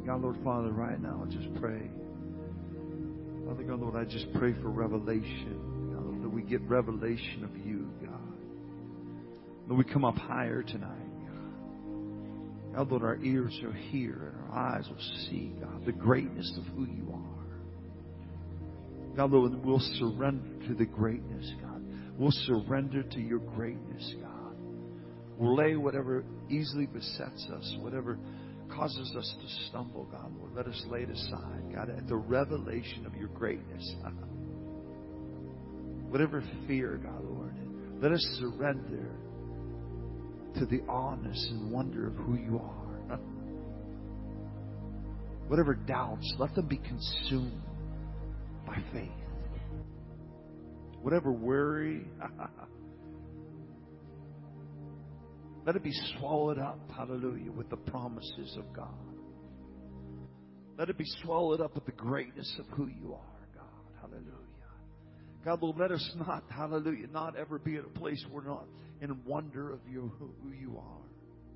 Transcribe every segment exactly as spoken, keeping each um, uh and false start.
God, Lord, Father, right now, just pray. Father God, Lord, I just pray for revelation. God, Lord, that we get revelation of you, God. Lord, we come up higher tonight, God. God, Lord, our ears will hear and our eyes will see, God, the greatness of who you are. God, Lord, we'll surrender to the greatness, God. We'll surrender to your greatness, God. We'll lay whatever easily besets us, whatever causes us to stumble, God, Lord. Let us lay it aside, God, at the revelation of your greatness. Whatever fear, God, Lord, let us surrender to the awness and wonder of who you are. Whatever doubts, let them be consumed by faith. Whatever worry, let it be swallowed up, hallelujah, with the promises of God. Let it be swallowed up with the greatness of who you are, God. Hallelujah. God, Lord, let us not, hallelujah, not ever be at a place where we're not in wonder of you, who you are.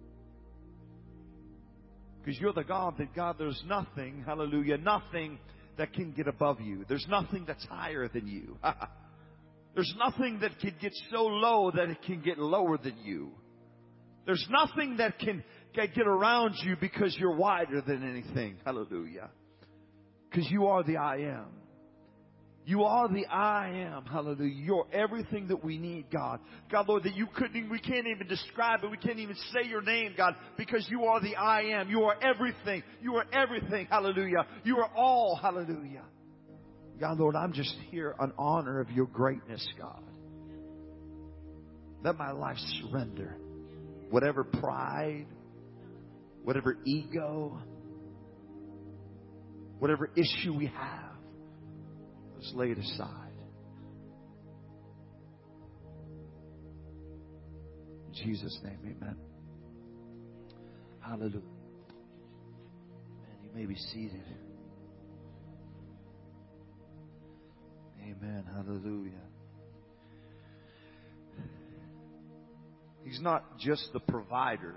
Because you're the God that, God, there's nothing, hallelujah, nothing that can get above you. There's nothing that's higher than you. There's nothing that can get so low that it can get lower than you. There's nothing that can get around you because you're wider than anything. Hallelujah. Because you are the I am. You are the I am. Hallelujah. You're everything that we need, God. God, Lord, that you couldn't, we can't even describe it. We can't even say your name, God, because you are the I am. You are everything. You are everything. Hallelujah. You are all. Hallelujah. God, Lord, I'm just here in honor of your greatness, God. Let my life surrender. Whatever pride, whatever ego, whatever issue we have, let's lay it aside. In Jesus' name, amen. Hallelujah. Man, you may be seated. Amen. Hallelujah. He's not just the provider,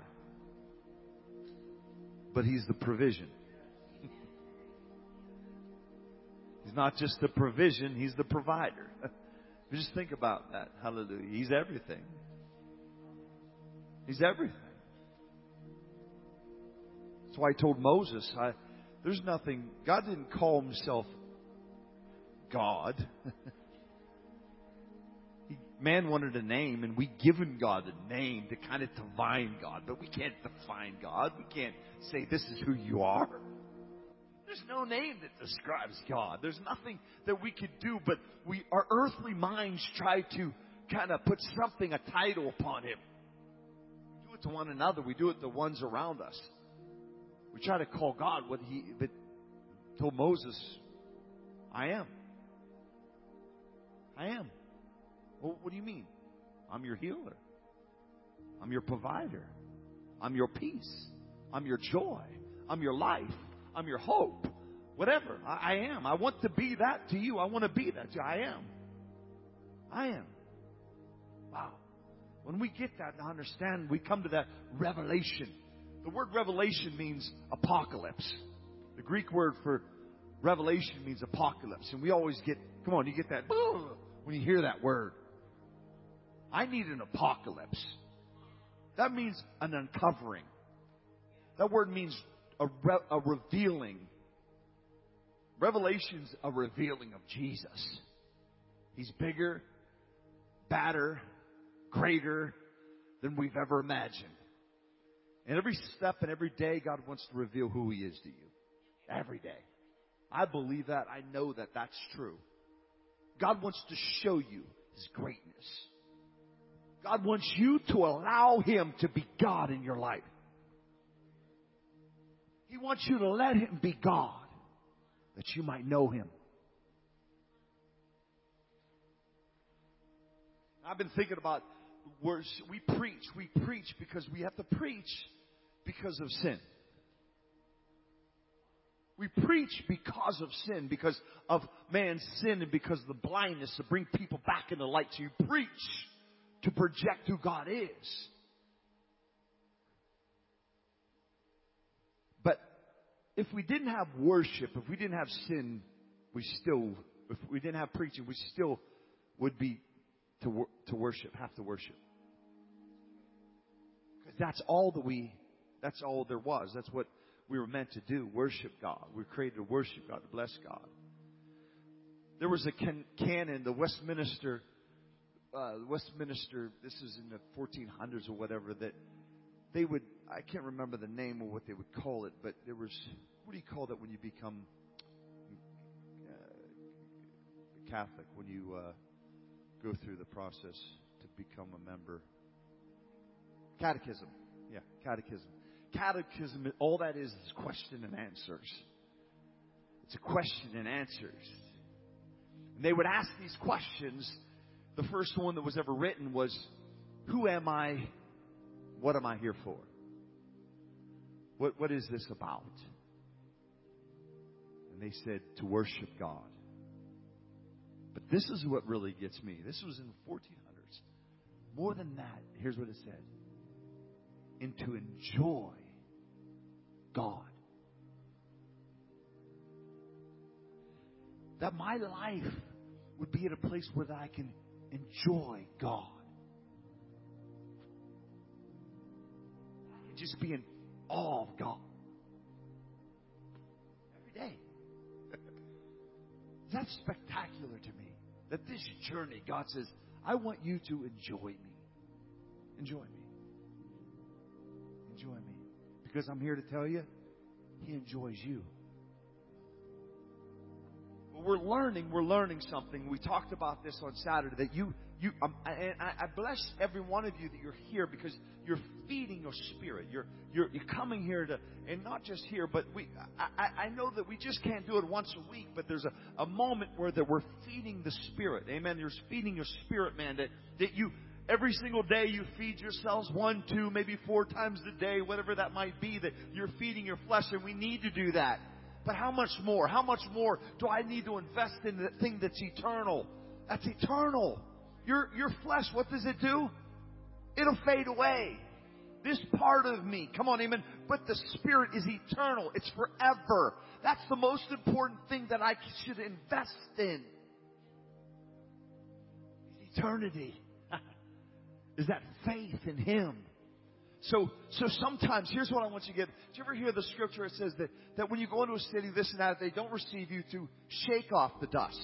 but He's the provision. He's not just the provision, He's the provider. Just think about that. Hallelujah. He's everything. He's everything. That's why I told Moses, I, there's nothing, God didn't call Himself God. Man wanted a name, and we given God a name to kind of define God, but we can't define God. We can't say this is who you are. There's no name that describes God. There's nothing that we could do, but we, our earthly minds try to kind of put something, a title upon Him. We do it to one another. We do it to ones around us. We try to call God what He but told Moses, I am. I am. Well, what do you mean? I'm your healer. I'm your provider. I'm your peace. I'm your joy. I'm your life. I'm your hope. Whatever. I, I am. I want to be that to you. I want to be that to you. I am. I am. Wow. When we get that and understand, we come to that revelation. The word revelation means apocalypse. The Greek word for revelation means apocalypse. And we always get, come on, you get that when you hear that word. I need an apocalypse. That means an uncovering. That word means a, re- a revealing. Revelation's a revealing of Jesus. He's bigger, badder, greater than we've ever imagined. And every step and every day, God wants to reveal who He is to you. Every day. I believe that. I know that that's true. God wants to show you His greatness. God wants you to allow Him to be God in your life. He wants you to let Him be God, that you might know Him. I've been thinking about words. We preach. We preach because we have to preach because of sin. We preach because of sin, because of man's sin and because of the blindness to bring people back into light. So you preach to project who God is. But if we didn't have worship, if we didn't have sin, we still, if we didn't have preaching, we still would be to wor- to worship, have to worship. Because that's all that we, that's all there was. That's what we were meant to do, worship God. We were created to worship God, to bless God. There was a can- canon, the Westminster, uh, Westminster, this is in the fourteen hundreds or whatever, that they would, I can't remember the name of what they would call it, but there was, what do you call that when you become uh, Catholic, when you uh, go through the process to become a member? Catechism. Yeah, catechism. Catechism, all that is is question and answers. It's a question and answers. And they would ask these questions. The first one that was ever written was, who am I? What am I here for? What, what is this about? And they said, to worship God. But this is what really gets me. This was in the fourteen hundreds. More than that, here's what it said. And to enjoy God. That my life would be at a place where I can enjoy God. I can just be in awe of God. Every day. That's spectacular to me. That this journey, God says, I want you to enjoy me. Enjoy me. Enjoy me. Because I'm here to tell you, He enjoys you. But we're learning, we're learning something. We talked about this on Saturday, that you, you, um, and I, I bless every one of you that you're here because you're feeding your spirit. You're, you're, you're coming here to, and not just here, but we, I, I know that we just can't do it once a week, but there's a, a moment where that we're feeding the spirit. Amen. You're feeding your spirit, man, that, that you, every single day you feed yourselves one, two, maybe four times a day, whatever that might be, that you're feeding your flesh, and we need to do that. But how much more? How much more do I need to invest in the thing that's eternal? That's eternal. Your, your flesh, what does it do? It'll fade away. This part of me, come on, amen. But the Spirit is eternal. It's forever. That's the most important thing that I should invest in. Is eternity. Is that faith in Him. So, so sometimes, here's what I want you to get. Did you ever hear the scripture? It says that, that when you go into a city, this and that, they don't receive you, to shake off the dust.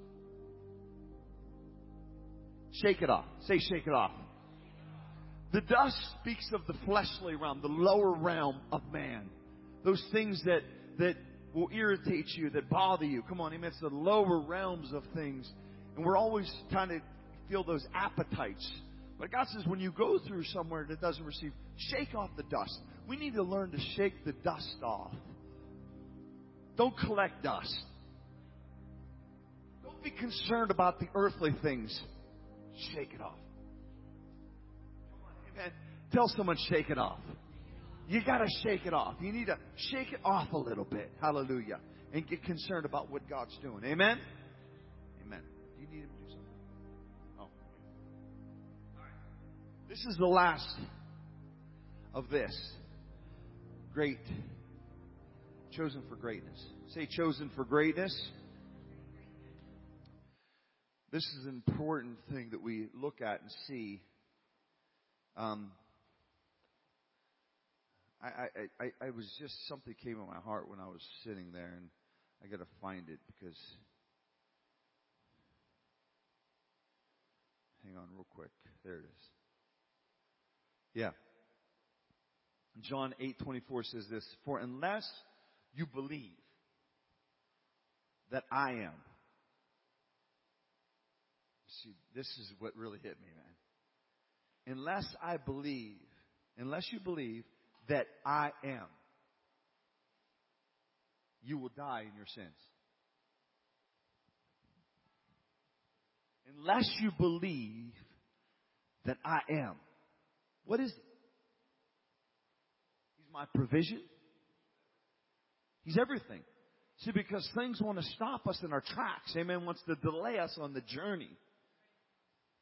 Shake it off. Say, shake it off. The dust speaks of the fleshly realm, the lower realm of man. Those things that, that will irritate you, that bother you. Come on, amen. It's the lower realms of things. And we're always trying to feel those appetites. But God says when you go through somewhere that doesn't receive, shake off the dust. We need to learn to shake the dust off. Don't collect dust. Don't be concerned about the earthly things. Shake it off. Come on, amen. Tell someone, shake it off. You got to shake it off. You need to shake it off a little bit. Hallelujah. And get concerned about what God's doing. Amen? Amen. Do you need Him to do something? This is the last of this. Great. Chosen for greatness. Say, chosen for greatness. This is an important thing that we look at and see. Um, I, I, I, I was just, something came in my heart when I was sitting there, and I got to find it because, hang on real quick. There it is. Yeah. John eight twenty-four says this, for unless you believe that I am. See, this is what really hit me, man. Unless I believe, unless you believe that I am, you will die in your sins. Unless you believe that I am. What is it? He's my provision. He's everything. See, because things want to stop us in our tracks. Amen. Wants to delay us on the journey.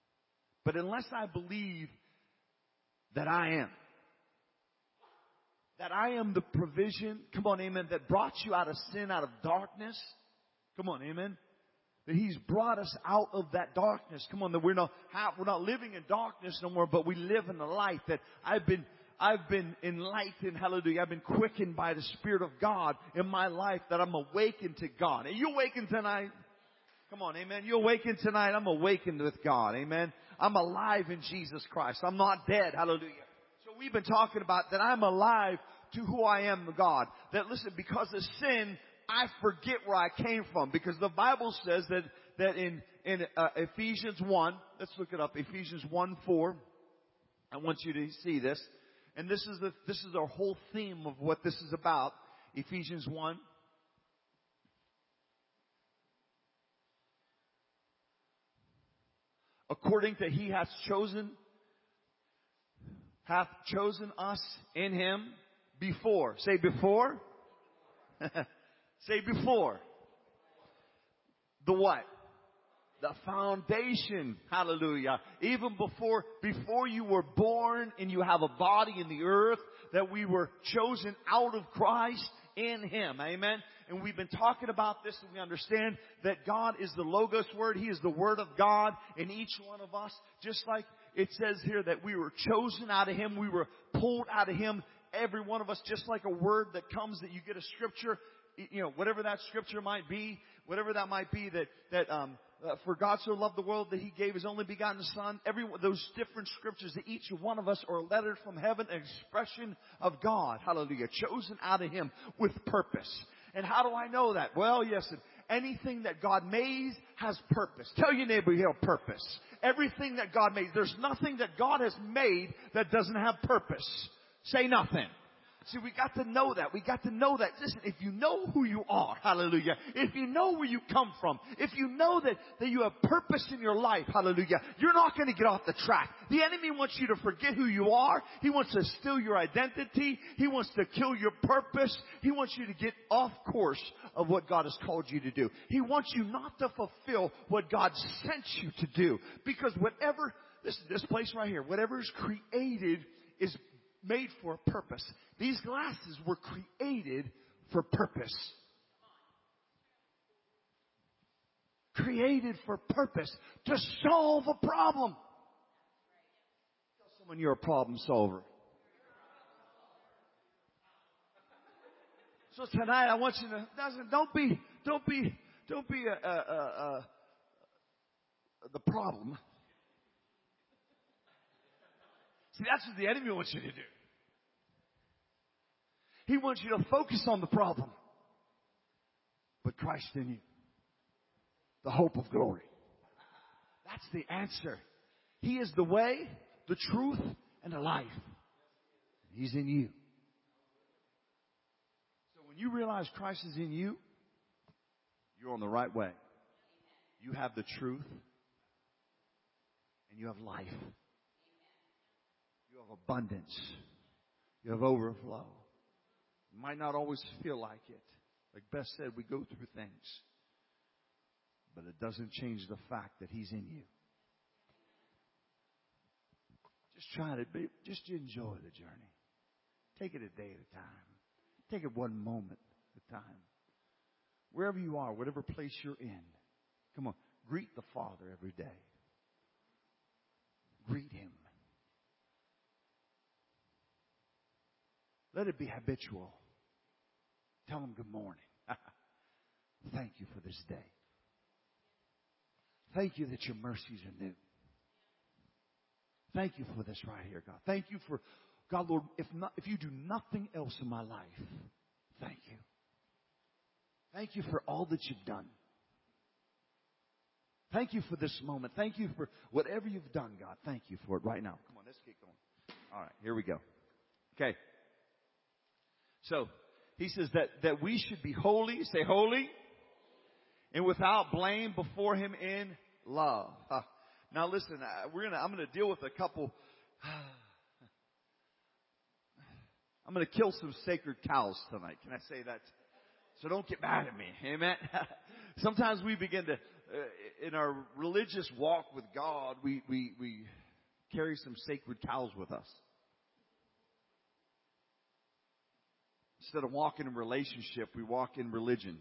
But unless I believe that I am, That I am the provision, come on, amen, that brought you out of sin, out of darkness. Come on, amen. That He's brought us out of that darkness. Come on, that we're not, we're not living in darkness no more, but we live in the light. That I've been, I've been enlightened, hallelujah. I've been quickened by the Spirit of God in my life, that I'm awakened to God. Are you awakened tonight? Come on, amen. You awakened tonight? I'm awakened with God, amen. I'm alive in Jesus Christ. I'm not dead, hallelujah. So we've been talking about that I'm alive to who I am, God. That, listen, because of sin, I forget where I came from. Because the Bible says that, that in, in uh, Ephesians one, let's look it up, Ephesians one four. I want you to see this. And this is the, this is our whole theme of what this is about. Ephesians one. According to He hath chosen, hath chosen us in Him before. Say before. Say before. The what? The foundation. Hallelujah. Even before, before you were born and you have a body in the earth, that we were chosen out of Christ in Him. Amen. And we've been talking about this, and we understand that God is the Logos Word. He is the Word of God in each one of us. Just like it says here that we were chosen out of Him. We were pulled out of Him. Every one of us, just like a word that comes, that you get a scripture, you know, whatever that scripture might be, whatever that might be, that, that, um, uh, for God so loved the world that He gave His only begotten Son. Every, those different scriptures, that each one of us are a letter from heaven, an expression of God. Hallelujah. Chosen out of Him with purpose. And how do I know that? Well, yes, anything that God made has purpose. Tell your neighbor you have purpose. Everything that God made. There's nothing that God has made that doesn't have purpose. Say nothing. See, we got to know that. We got to know that. Listen, if you know who you are, hallelujah. If you know where you come from, if you know that, that you have purpose in your life, hallelujah, you're not going to get off the track. The enemy wants you to forget who you are. He wants to steal your identity. He wants to kill your purpose. He wants you to get off course of what God has called you to do. He wants you not to fulfill what God sent you to do. Because whatever, this, this place right here, whatever is created is made for a purpose. These glasses were created for purpose. Created for purpose. To solve a problem. Tell someone you're a problem solver. So tonight I want you to, don't be, don't be, don't be a, a, a, a, the problem. See, that's what the enemy wants you to do. He wants you to focus on the problem. But Christ in you. The hope of glory. That's the answer. He is the way, the truth, and the life. He's in you. So when you realize Christ is in you, you're on the right way. You have the truth. And you have life. You have abundance. You have overflow. You might not always feel like it. Like Beth said, we go through things. But it doesn't change the fact that He's in you. Just try to be, just enjoy the journey. Take it a day at a time. Take it one moment at a time. Wherever you are, whatever place you're in, come on, greet the Father every day. Greet Him. Let it be habitual. Tell Him good morning. Thank you for this day. Thank you that your mercies are new. Thank you for this right here, God. Thank you for, God, Lord, if not, if you do nothing else in my life, thank you. Thank you for all that you've done. Thank you for this moment. Thank you for whatever you've done, God. Thank you for it right now. Come on, let's get going. All right, here we go. Okay. So, he says that, that we should be holy, say holy, and without blame before Him in love. Uh, now listen, uh, we're gonna, I'm gonna deal with a couple, I'm gonna kill some sacred cows tonight. Can I say that? So don't get mad at me. Amen. Sometimes we begin to, uh, in our religious walk with God, we, we, we carry some sacred cows with us. Instead of walking in relationship, we walk in religion.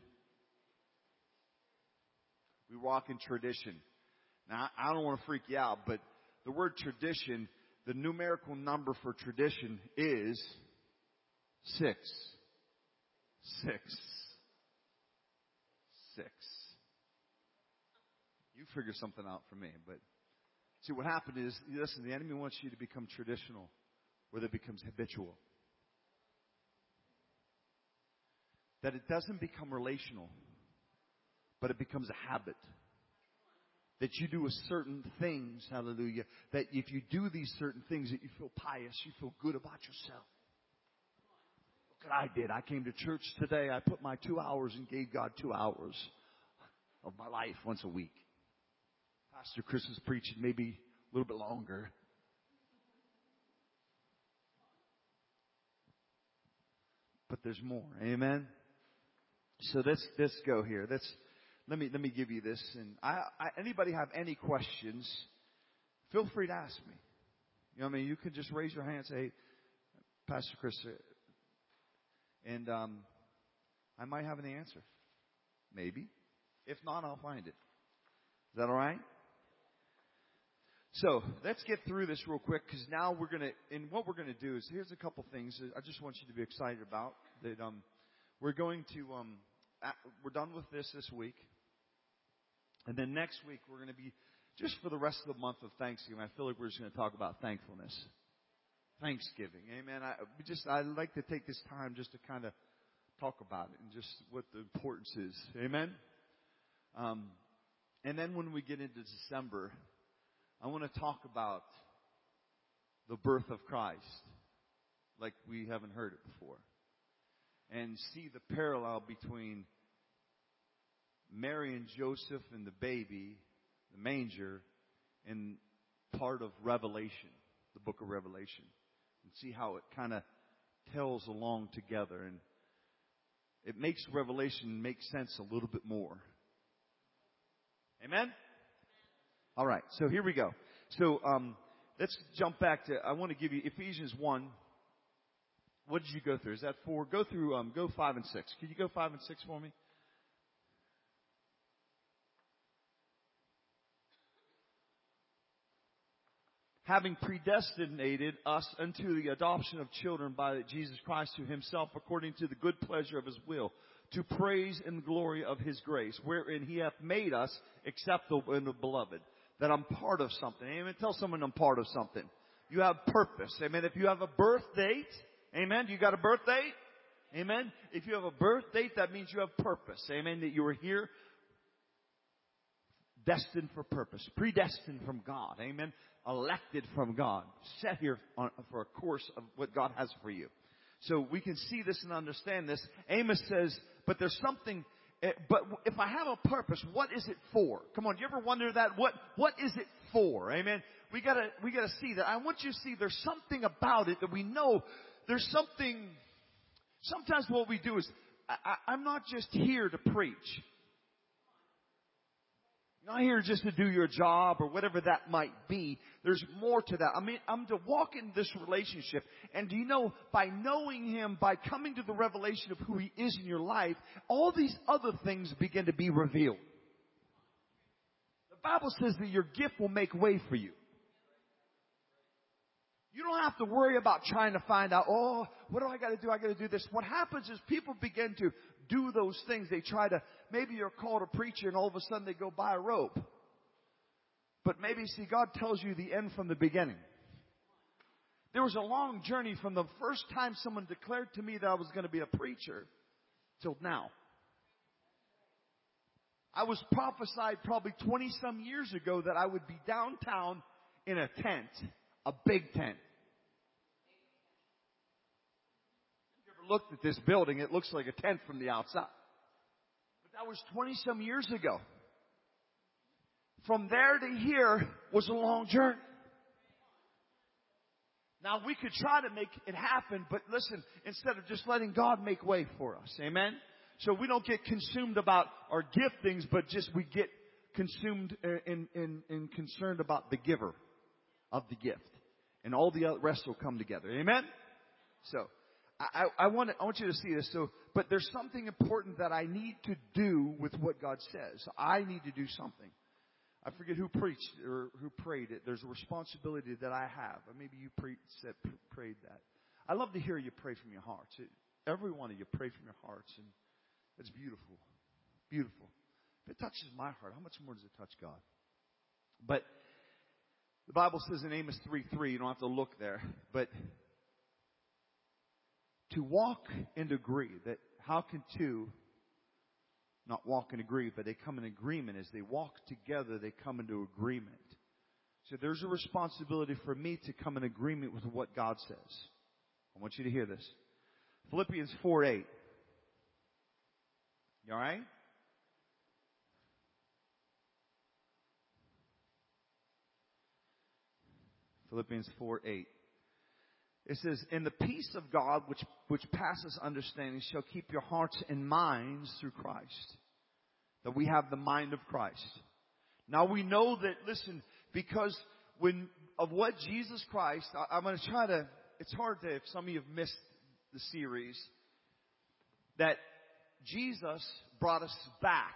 We walk in tradition. Now, I don't want to freak you out, but the word tradition, the numerical number for tradition is six. Six. Six. You figure something out for me, but see what happened is, listen, the enemy wants you to become traditional, where that becomes habitual. That it doesn't become relational, but it becomes a habit. That you do a certain things, hallelujah, that if you do these certain things that you feel pious, you feel good about yourself. Look what I did. I came to church today. I put my two hours and gave God two hours of my life once a week. Pastor Chris is preaching maybe a little bit longer. But there's more. Amen. So let's let's go here. Let's let me let me give you this. And I, I anybody have any questions? Feel free to ask me. You know what I mean? You can just raise your hand and say, hey, Pastor Chris, and um, I might have an answer. Maybe. If not, I'll find it. Is that all right? So let's get through this real quick, because now we're going to, and what we're going to do is, here's a couple things that I just want you to be excited about. That um, we're going to, um, we're done with this this week. And then next week, we're going to be, just for the rest of the month of Thanksgiving, I feel like we're just going to talk about thankfulness. Thanksgiving. Amen. I we just, I'd like to take this time just to kind of talk about it and just what the importance is. Amen. Um, and then when we get into December, I want to talk about the birth of Christ like we haven't heard it before. And see the parallel between Mary and Joseph and the baby, the manger, and part of Revelation, the book of Revelation. And see how it kind of tells along together. And it makes Revelation make sense a little bit more. Amen? All right, so here we go. So um, let's jump back to, I want to give you Ephesians one. What did you go through? Is that four? Go through, um, go five and six. Can you go five and six for me? Having predestinated us unto the adoption of children by Jesus Christ to himself according to the good pleasure of his will, to praise and glory of his grace, wherein he hath made us acceptable in the beloved. That I'm part of something. Amen. Tell someone I'm part of something. You have purpose. Amen. If you have a birth date, amen. You got a birth date? Amen. If you have a birth date, that means you have purpose. Amen. That you were here destined for purpose. Predestined from God. Amen. Elected from God. Set here on, for a course of what God has for you. So we can see this and understand this. Amos says, but there's something... But if I have a purpose, what is it for? Come on, do you ever wonder that? What What is it for? Amen. We gotta we gotta see that. I want you to see there's something about it that we know. There's something. Sometimes what we do is I, I, I'm not just here to preach. You're not here just to do your job or whatever that might be. There's more to that. I mean, I'm to walk in this relationship. And do you know, by knowing him, by coming to the revelation of who he is in your life, all these other things begin to be revealed. The Bible says that your gift will make way for you. You don't have to worry about trying to find out, oh, what do I got to do? I got to do this. What happens is people begin to do those things. They try to, maybe you're called a preacher and all of a sudden they go buy a rope. But maybe, see, God tells you the end from the beginning. There was a long journey from the first time someone declared to me that I was going to be a preacher till now. I was prophesied probably twenty some years ago that I would be downtown in a tent. A big tent. If you ever looked at this building, it looks like a tent from the outside. But that was twenty some years ago. From there to here was a long journey. Now we could try to make it happen, but listen, instead of just letting God make way for us. Amen? So we don't get consumed about our giftings, but just we get consumed and, and, and concerned about the giver of the gift. And all the rest will come together. Amen? So, I, I, want to, I want you to see this. So, but there's something important that I need to do with what God says. I need to do something. I forget who preached or who prayed it. There's a responsibility that I have. Or maybe you pre- said, prayed that. I love to hear you pray from your hearts. It, every one of you pray from your hearts, and it's beautiful. Beautiful. If it touches my heart, how much more does it touch God? But the Bible says in Amos three three, you don't have to look there, but to walk and agree, that how can two not walk and agree, but they come in agreement. As they walk together, they come into agreement. So there's a responsibility for me to come in agreement with what God says. I want you to hear this. Philippians four eight. You all right? Philippians four eight. It says, "And the peace of God, which, which passes understanding, shall keep your hearts and minds through Christ." That we have the mind of Christ. Now we know that, listen, because when of what Jesus Christ, I, I'm going to try to, it's hard to, if some of you have missed the series, that Jesus brought us back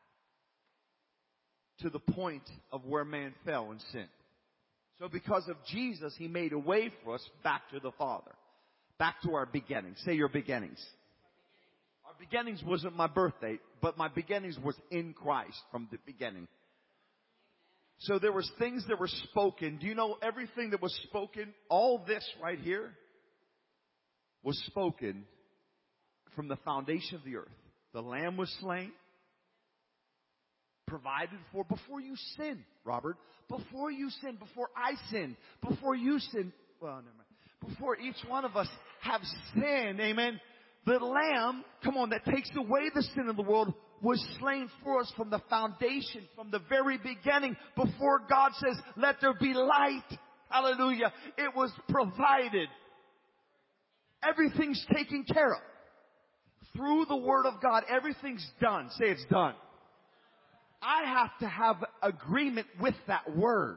to the point of where man fell in sin. So because of Jesus, He made a way for us back to the Father. Back to our beginnings. Say your beginnings. Our beginnings wasn't my birthday, but my beginnings was in Christ from the beginning. So there was things that were spoken. Do you know everything that was spoken? All this right here was spoken from the foundation of the earth. The Lamb was slain. Provided for before you sin, Robert. Before you sin, before I sin, before you sin. Well, never mind. Before each one of us have sinned, amen. The Lamb, come on, that takes away the sin of the world was slain for us from the foundation, from the very beginning. Before God says, "Let there be light." Hallelujah. It was provided. Everything's taken care of. Through the Word of God, everything's done. Say it's done. I have to have agreement with that word.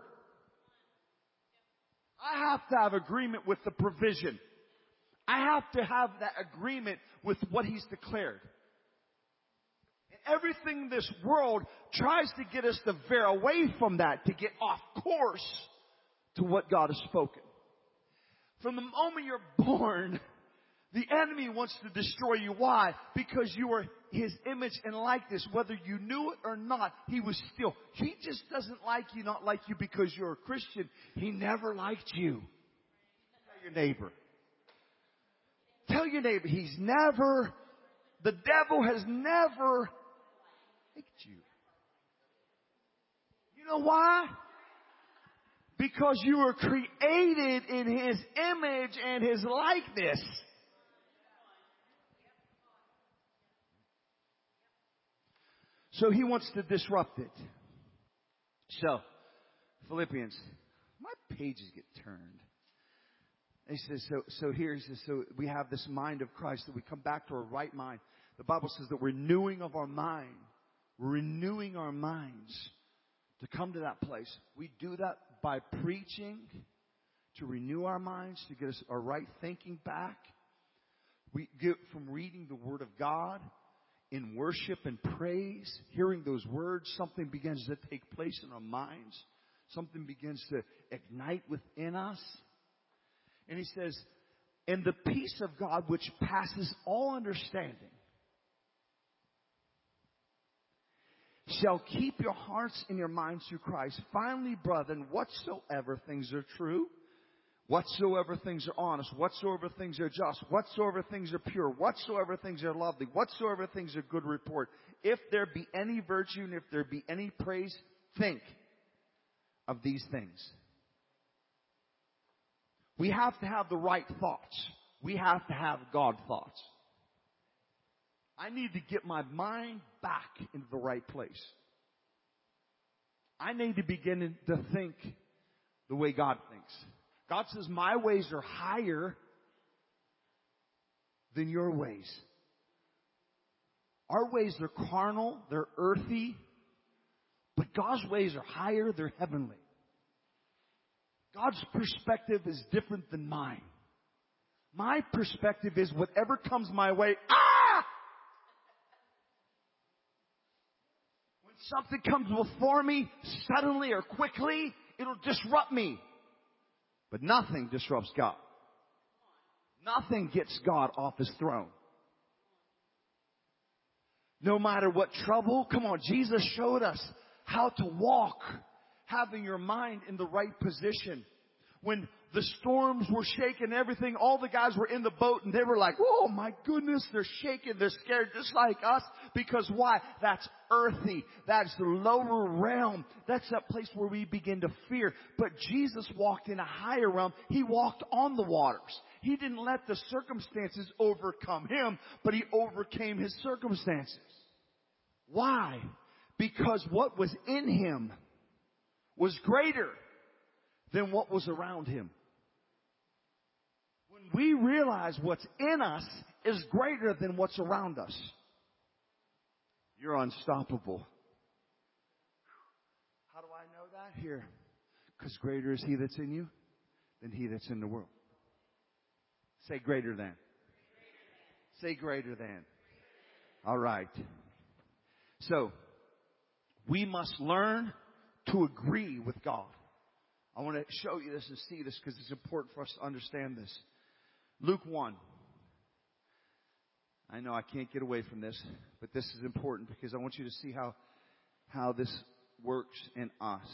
I have to have agreement with the provision. I have to have that agreement with what He's declared. And everything in this world tries to get us to veer away from that, to get off course to what God has spoken. From the moment you're born, the enemy wants to destroy you. Why? Because you are His image and likeness. Whether you knew it or not, He was still. He just doesn't like you, not like you because you're a Christian. He never liked you. Tell your neighbor. Tell your neighbor, He's never, the devil has never liked you. You know why? Because you were created in His image and His likeness. So He wants to disrupt it. So, Philippians, my pages get turned. He says, so, so here he says, so we have this mind of Christ, that we come back to our right mind. The Bible says that renewing of our mind, renewing our minds to come to that place. We do that by preaching to renew our minds, to get us our right thinking back. We get from reading the Word of God in worship and praise, hearing those words, something begins to take place in our minds. Something begins to ignite within us. And he says, "And the peace of God which passes all understanding shall keep your hearts and your minds through Christ. Finally, brethren, whatsoever things are true, whatsoever things are honest, whatsoever things are just, whatsoever things are pure, whatsoever things are lovely, whatsoever things are good report, if there be any virtue and if there be any praise, think of these things." We have to have the right thoughts. We have to have God thoughts. I need to get my mind back into the right place. I need to begin to think the way God thinks. God says, "My ways are higher than your ways." Our ways are carnal, they're earthy, but God's ways are higher, they're heavenly. God's perspective is different than mine. My perspective is whatever comes my way, ah! When something comes before me, suddenly or quickly, it'll disrupt me. But nothing disrupts God. Nothing gets God off His throne. No matter what trouble, come on, Jesus showed us how to walk, having your mind in the right position. When the storms were shaking, everything, all the guys were in the boat and they were like, oh my goodness, they're shaking, they're scared just like us. Because why? That's earthy. That's the lower realm. That's that place where we begin to fear. But Jesus walked in a higher realm. He walked on the waters. He didn't let the circumstances overcome Him, but He overcame His circumstances. Why? Because what was in Him was greater than what was around Him. When we realize what's in us is greater than what's around us, you're unstoppable. How do I know that? Here. Because greater is He that's in you than he that's in the world. Say greater than. Say greater than. All right. So, we must learn to agree with God. I want to show you this and see this because it's important for us to understand this. Luke one. I know I can't get away from this, but this is important because I want you to see how, how this works in us.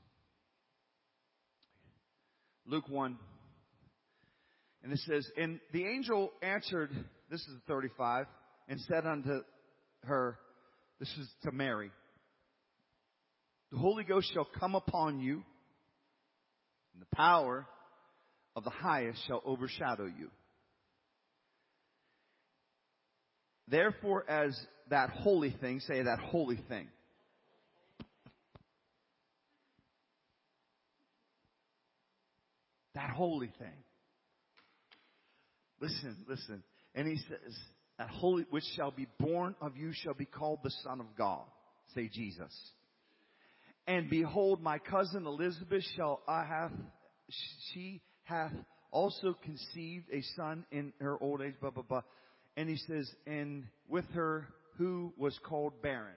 Luke one. And it says, and the angel answered, this is thirty-five, and said unto her, this is to Mary, the Holy Ghost shall come upon you, and the power of the highest shall overshadow you. Therefore, as that holy thing, say that holy thing. That holy thing. Listen, listen. And he says, that holy, which shall be born of you shall be called the Son of God. Say Jesus. And behold, my cousin Elizabeth shall I have, she hath also conceived a son in her old age, blah, blah, blah. And he says, and with her who was called barren.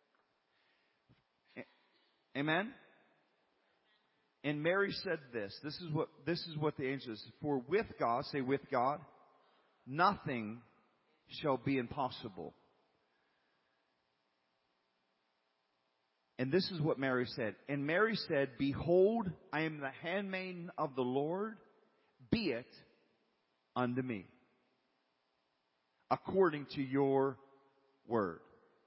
Amen? And Mary said this. This is what, this is what the angel says. For with God, say with God, nothing shall be impossible. And this is what Mary said. And Mary said, behold, I am the handmaiden of the Lord. Be it unto me according to your word.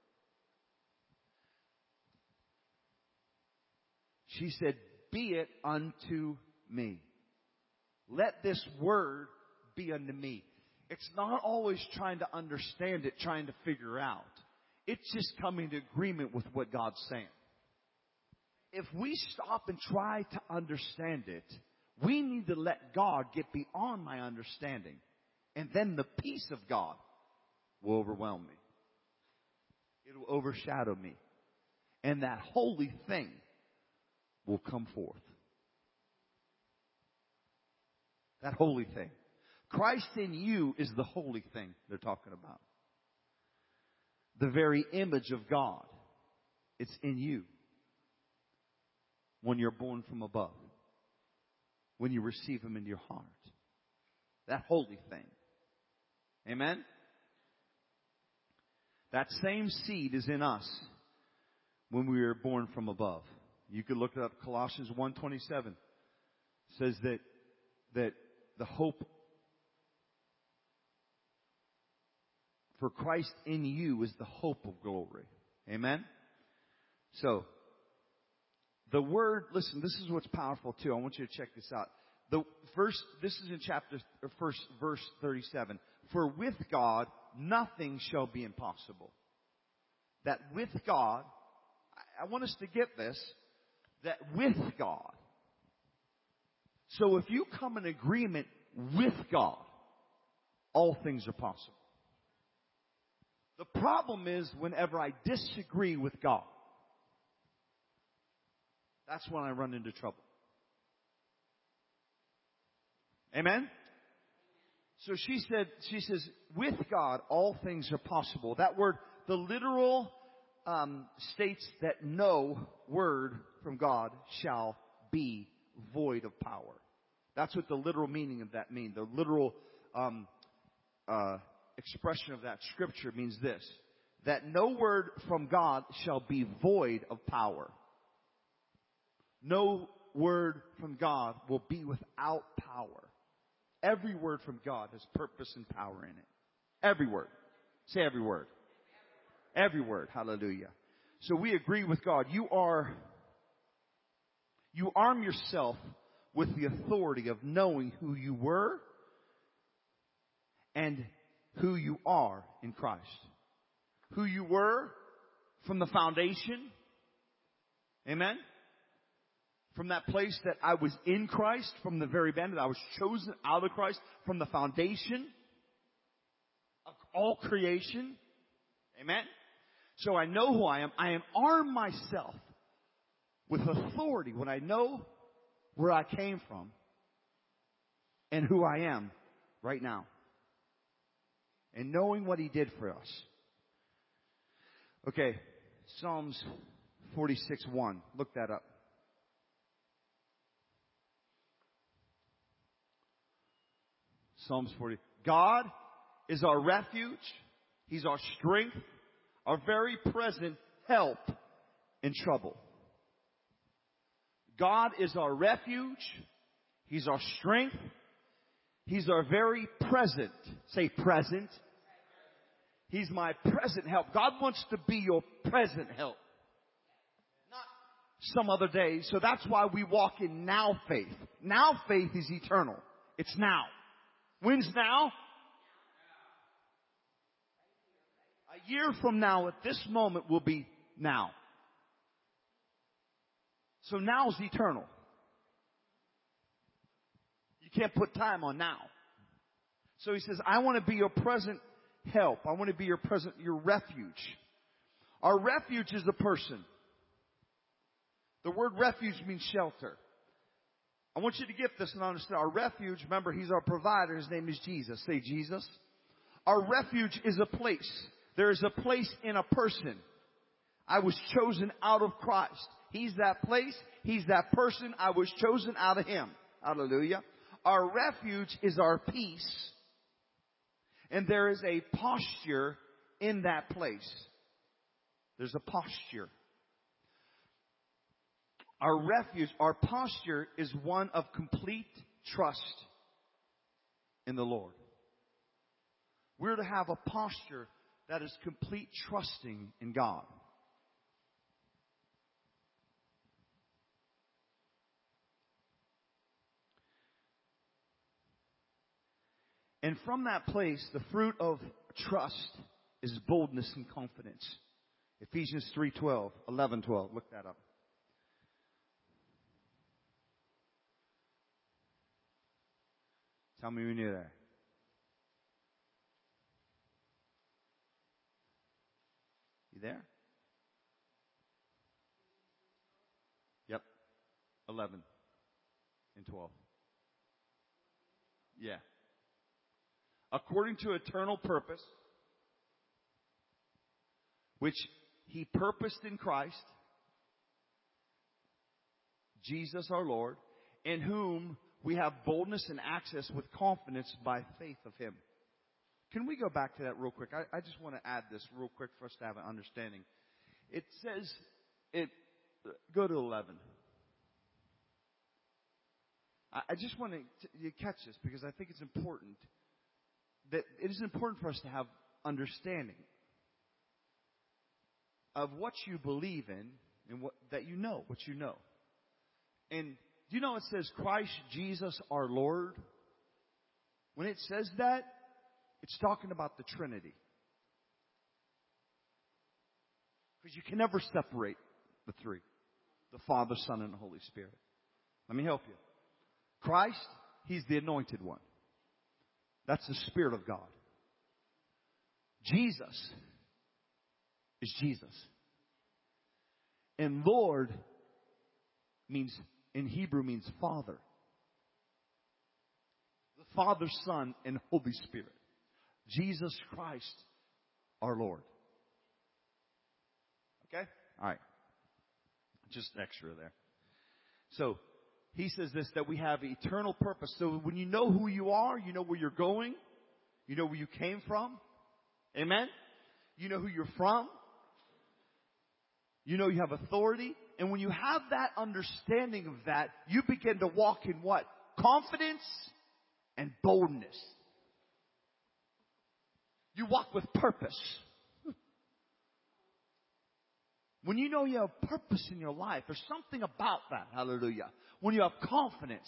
She said, be it unto me. Let this word be unto me. It's not always trying to understand it, trying to figure out. It's just coming to agreement with what God's saying. If we stop and try to understand it, we need to let God get beyond my understanding. And then the peace of God will overwhelm me. It will overshadow me. And that holy thing will come forth. That holy thing. Christ in you is the holy thing they're talking about. The very image of God. It's in you. When you're born from above. When you receive Him into your heart. That holy thing. Amen? That same seed is in us when we were born from above. You could look it up. Colossians one twenty-seven says that, that the hope for Christ in you is the hope of glory. Amen? So, the word, listen, this is what's powerful too. I want you to check this out. The verse, this is in chapter, or first verse thirty-seven. For with God, nothing shall be impossible. That with God, I want us to get this, that with God. So if you come in agreement with God, all things are possible. The problem is whenever I disagree with God, that's when I run into trouble. Amen? So she said, she says, with God, all things are possible. That word, the literal um, states that no word from God shall be void of power. That's what the literal meaning of that means. The literal um, uh, expression of that scripture means this, that no word from God shall be void of power. No word from God will be without power. Every word from God has purpose and power in it. Every word. Say every word. Every word. Hallelujah. So we agree with God. You are, you arm yourself with the authority of knowing who you were and who you are in Christ. Who you were from the foundation. Amen. From that place that I was in Christ, from the very beginning, that I was chosen out of Christ, from the foundation of all creation. Amen. So I know who I am. I am armed myself with authority when I know where I came from and who I am right now. And knowing what He did for us. Okay, Psalms forty-six one. Look that up. Psalms forty. God is our refuge. He's our strength, our very present help in trouble. God is our refuge. He's our strength. He's our very present. Say present. He's my present help. God wants to be your present help. Not some other day. So that's why we walk in now faith. Now faith is eternal. It's now. When's now? A year from now at this moment will be now. So now is eternal. You can't put time on now. So He says, I want to be your present help. I want to be your present, your refuge. Our refuge is a person. The word refuge means shelter. I want you to get this and understand. Our refuge, remember, He's our provider. His name is Jesus. Say Jesus. Our refuge is a place. There is a place in a person. I was chosen out of Christ. He's that place. He's that person. I was chosen out of Him. Hallelujah. Our refuge is our peace. And there is a posture in that place. There's a posture. Our refuge, our posture is one of complete trust in the Lord. We're to have a posture that is complete trusting in God. And from that place, the fruit of trust is boldness and confidence. Ephesians three twelve, eleven twelve. Look that up. Tell me when you're there. You there? Yep. eleven and twelve. Yeah. According to eternal purpose, which He purposed in Christ, Jesus our Lord, in whom we have boldness and access with confidence by faith of Him. Can we go back to that real quick? I, I just want to add this real quick for us to have an understanding. It says, it. Go to eleven. I, I just want to you catch this because I think it's important. That it is important for us to have understanding of what you believe in and what that you know, what you know. And do you know it says Christ Jesus our Lord? When it says that, it's talking about the Trinity. Because you can never separate the three. The Father, Son, and the Holy Spirit. Let me help you. Christ, He's the anointed one. That's the Spirit of God. Jesus is Jesus. And Lord means, in Hebrew means Father. The Father, Son, and Holy Spirit. Jesus Christ, our Lord. Okay? All right. Just extra there. So, he says this, that we have eternal purpose. So when you know who you are, you know where you're going. You know where you came from. Amen? You know who you're from. You know you have authority. And when you have that understanding of that, you begin to walk in what? Confidence and boldness. You walk with purpose. When you know you have purpose in your life, there's something about that. Hallelujah. When you have confidence.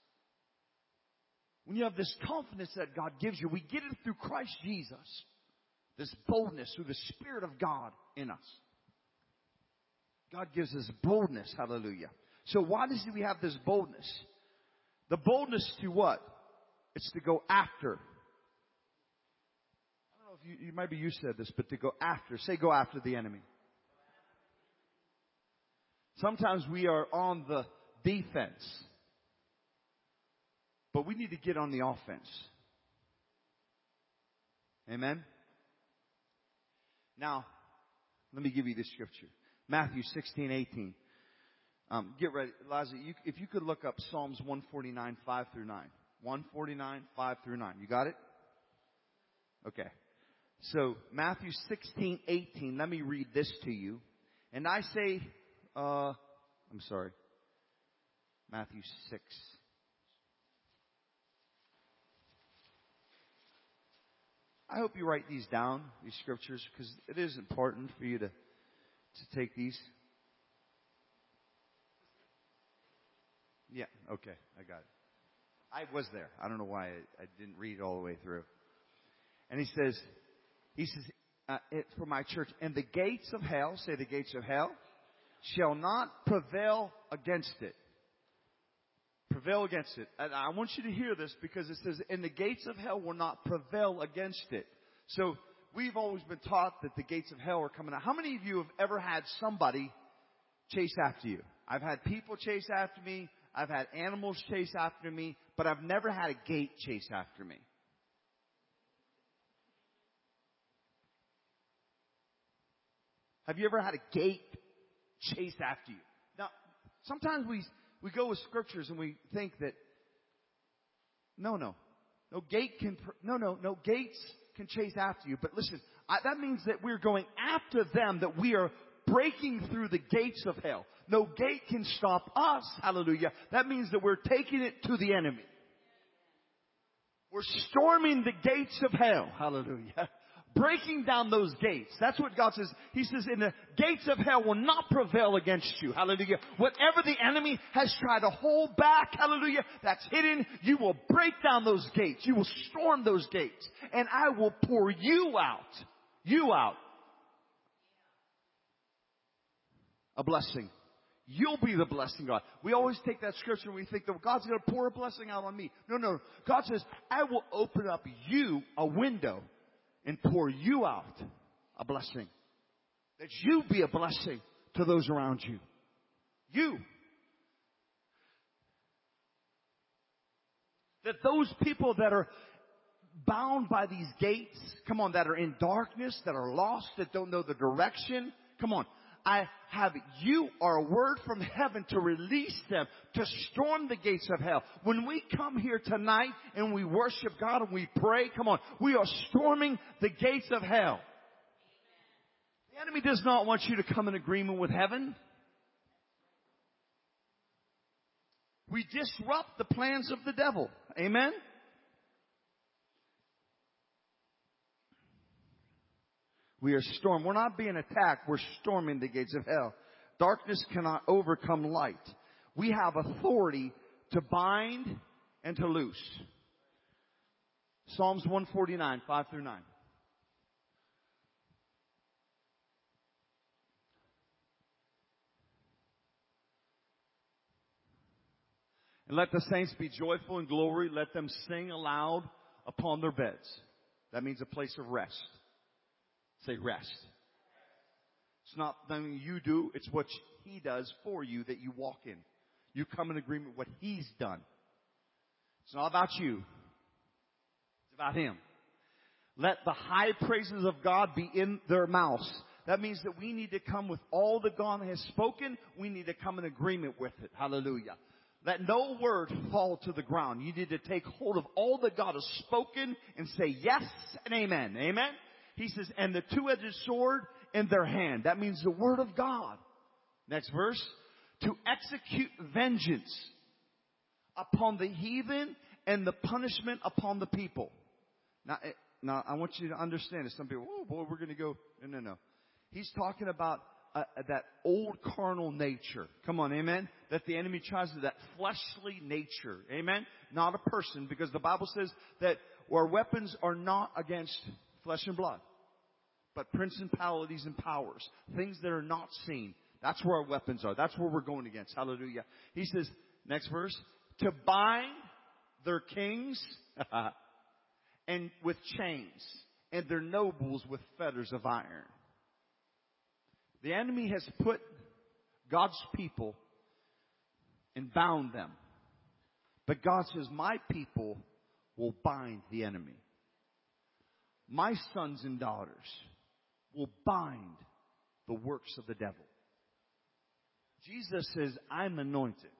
When you have this confidence that God gives you, we get it through Christ Jesus. This boldness through the Spirit of God in us. God gives us boldness. Hallelujah. So why does we have this boldness? The boldness to what? It's to go after. I don't know if you, you maybe you said this, but to go after. Say go after the enemy. Sometimes we are on the defense. But we need to get on the offense. Amen? Now, let me give you this scripture. Matthew sixteen, eighteen. Um, get ready. Liza, you, if you could look up Psalms one forty-nine, five through nine. one forty-nine, five through nine. You got it? Okay. So, Matthew sixteen, eighteen. Let me read this to you. And I say, uh, I'm sorry. Matthew six. I hope you write these down, these scriptures, because it is important for you to, to take these. Yeah, okay, I got it. I was there. I don't know why I, I didn't read it all the way through. And he says, he says, uh, it, for my church, and the gates of hell, say the gates of hell, shall not prevail against it. Prevail against it. And I want you to hear this because it says, and the gates of hell will not prevail against it. So we've always been taught that the gates of hell are coming out. How many of you have ever had somebody chase after you? I've had people chase after me. I've had animals chase after me. But I've never had a gate chase after me. Have you ever had a gate chase after you? Now, sometimes we... We go with scriptures and we think that, no, no, no gate can, no, no, no gates can chase after you. But listen, I, that means that we're going after them, that we are breaking through the gates of hell. No gate can stop us. Hallelujah. That means that we're taking it to the enemy. We're storming the gates of hell. Hallelujah. Breaking down those gates. That's what God says. He says, and the gates of hell will not prevail against you. Hallelujah. Whatever the enemy has tried to hold back, hallelujah, that's hidden, you will break down those gates. You will storm those gates. And I will pour you out. You out. A blessing. You'll be the blessing, God. We always take that scripture and we think that God's going to pour a blessing out on me. No, no. God says, I will open up you a window and pour you out a blessing. That you be a blessing to those around you. You. That those people that are bound by these gates, come on, that are in darkness, that are lost, that don't know the direction, come on. I have you are a word from heaven to release them, to storm the gates of hell. When we come here tonight and we worship God and we pray, come on, we are storming the gates of hell. The enemy does not want you to come in agreement with heaven. We disrupt the plans of the devil. Amen? We are stormed. We're not being attacked. We're storming the gates of hell. Darkness cannot overcome light. We have authority to bind and to loose. Psalms one forty-nine, five through nine. And let the saints be joyful in glory. Let them sing aloud upon their beds. That means a place of rest. Say rest. It's not something you do. It's what He does for you that you walk in. You come in agreement with what He's done. It's not about you. about Him. Let the high praises of God be in their mouths. That means that we need to come with all that God has spoken. We need to come in agreement with it. Hallelujah. Let no word fall to the ground. You need to take hold of all that God has spoken and say yes and amen. Amen. He says, and the two-edged sword in their hand. That means the word of God. Next verse. To execute vengeance upon the heathen and the punishment upon the people. Now, now I want you to understand this. Some people, oh boy, we're going to go. No, no, no. He's talking about uh, that old carnal nature. Come on, amen? That the enemy tries to, that fleshly nature. Amen? Not a person, because the Bible says that our weapons are not against flesh and blood, but principalities and powers. Things that are not seen. That's where our weapons are. That's where we're going against. Hallelujah. He says, next verse, to bind their kings and with chains, and their nobles with fetters of iron. The enemy has put God's people and bound them. But God says, my people will bind the enemy. My sons and daughters will bind the works of the devil. Jesus says, I'm anointed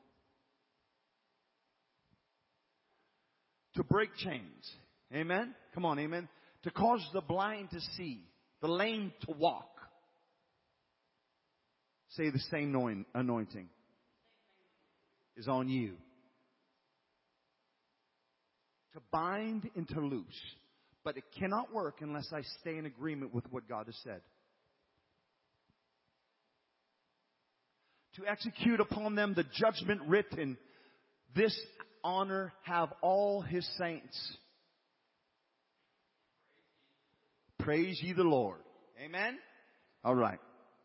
to break chains. Amen? Come on, amen. To cause the blind to see, the lame to walk. Say the same anointing is on you. To bind and to loose. But it cannot work unless I stay in agreement with what God has said. To execute upon them the judgment written, this honor have all His saints. Praise ye the Lord. Amen? All right.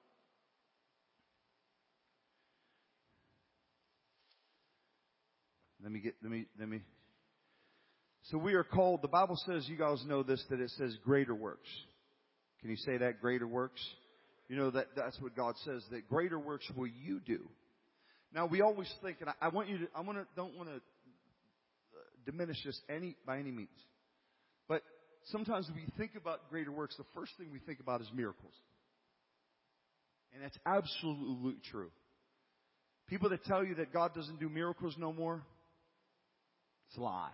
Let me get, let me, let me. So we are called, the Bible says, you guys know this, that it says greater works. Can you say that, greater works? You know, that that's what God says, that greater works will you do. Now we always think, and I, I want you to, I want to, don't want to diminish this any, by any means. But sometimes when we think about greater works, the first thing we think about is miracles. And that's absolutely true. People that tell you that God doesn't do miracles no more, it's a lie.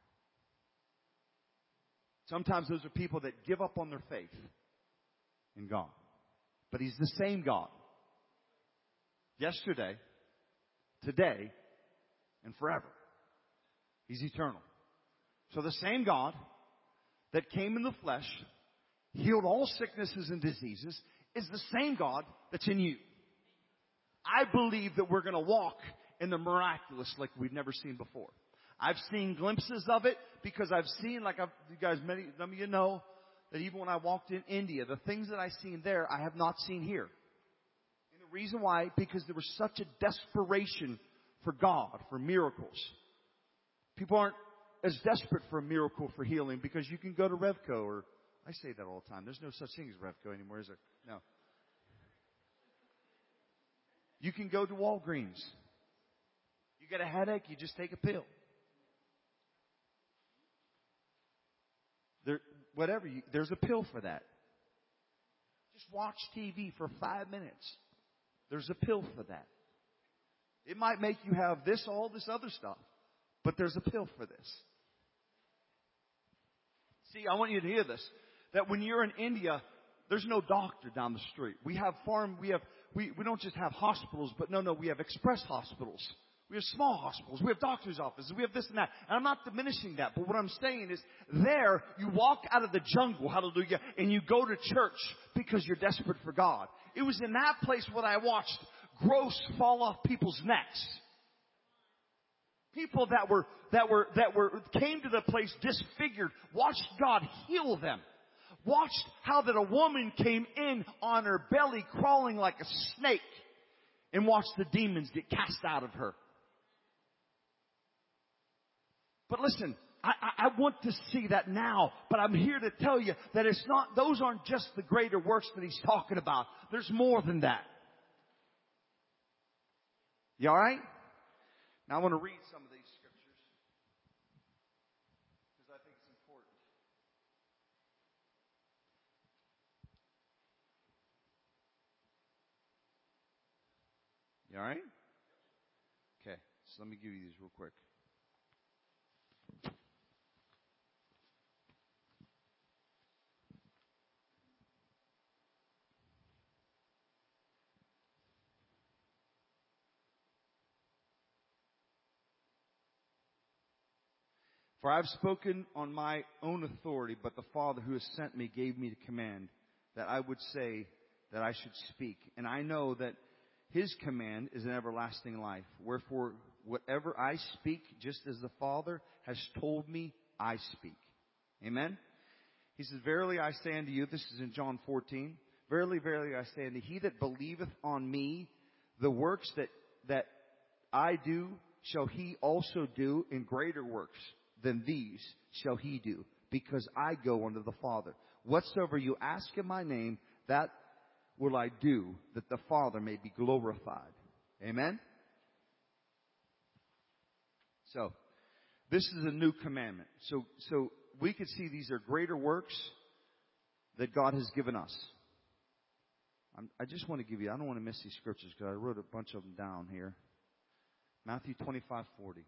Sometimes those are people that give up on their faith in God. But He's the same God. Yesterday, today, and forever. He's eternal. So the same God that came in the flesh, healed all sicknesses and diseases, is the same God that's in you. I believe that we're going to walk in the miraculous like we've never seen before. I've seen glimpses of it because I've seen, like I've, you guys, many, some of you know, that even when I walked in India, the things that I seen there, I have not seen here. And the reason why, because there was such a desperation for God, for miracles. People aren't as desperate for a miracle for healing because you can go to Revco, or I say that all the time. There's no such thing as Revco anymore, is there? No. You can go to Walgreens. You get a headache, you just take a pill. There, whatever, you, there's a pill for that. Just watch T V for five minutes. There's a pill for that. It might make you have this, all this other stuff, but there's a pill for this. See, I want you to hear this, that when you're in India, there's no doctor down the street. We have farm, we have, we, we don't just have hospitals, but no, no, we have express hospitals. We have small hospitals. We have doctor's offices. We have this and that. And I'm not diminishing that. But what I'm saying is there, you walk out of the jungle, hallelujah, and you go to church because you're desperate for God. It was in that place where I watched growths fall off people's necks. People that were, that were, that were, came to the place disfigured, watched God heal them. Watched how that a woman came in on her belly crawling like a snake and watched the demons get cast out of her. But listen, I, I, I want to see that now, but I'm here to tell you that it's not, those aren't just the greater works that He's talking about. There's more than that. You alright? Now I want to read some of these scriptures because I think it's important. You all right? Okay, so let me give you these real quick. For I have spoken on my own authority, but the Father who has sent me gave me the command that I would say that I should speak. And I know that His command is an everlasting life. Wherefore, whatever I speak, just as the Father has told me, I speak. Amen? He says, verily I say unto you, this is in John fourteen, verily, verily I say unto you, he that believeth on me, the works that, that I do shall he also do, in greater works than these shall he do, because I go unto the Father. Whatsoever you ask in my name, that will I do, that the Father may be glorified. Amen? So, this is a new commandment. So, so we could see these are greater works that God has given us. I'm, I just want to give you, I don't want to miss these scriptures because I wrote a bunch of them down here. Matthew twenty-five forty.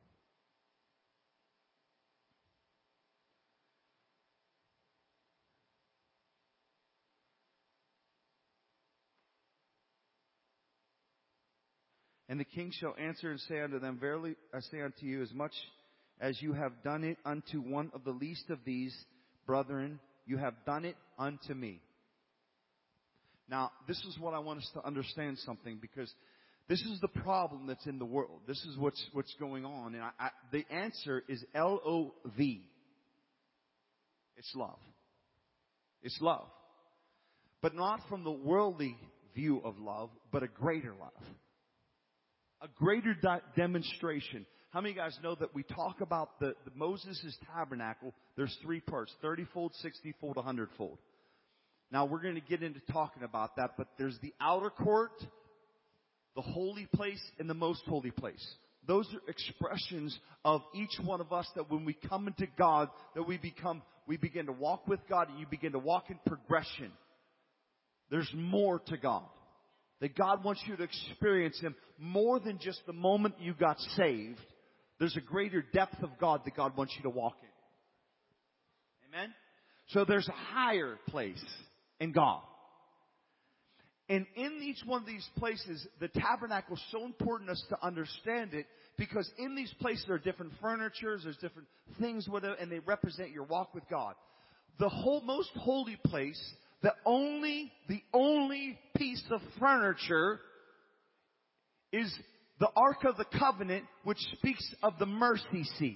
And the king shall answer and say unto them, verily I say unto you, as much as you have done it unto one of the least of these, brethren, you have done it unto me. Now, this is what I want us to understand something, because this is the problem that's in the world. This is what's what's going on. And I, I, the answer is L O V. It's love. It's love. But not from the worldly view of love, but a greater love. A greater di- demonstration. How many of you guys know that we talk about the, the Moses' tabernacle? There's three parts, thirty-fold, sixty-fold, one hundred-fold. Now we're going to get into talking about that, but there's the outer court, the holy place, and the most holy place. Those are expressions of each one of us, that when we come into God, that we become, we begin to walk with God, and you begin to walk in progression. There's more to God. That God wants you to experience Him more than just the moment you got saved. There's a greater depth of God that God wants you to walk in. Amen? So there's a higher place in God. And in each one of these places, the tabernacle is so important us to understand it, because in these places there are different furnitures, there's different things with it, and they represent your walk with God. The whole most holy place, the only, the only piece of furniture is the Ark of the Covenant, which speaks of the mercy seat.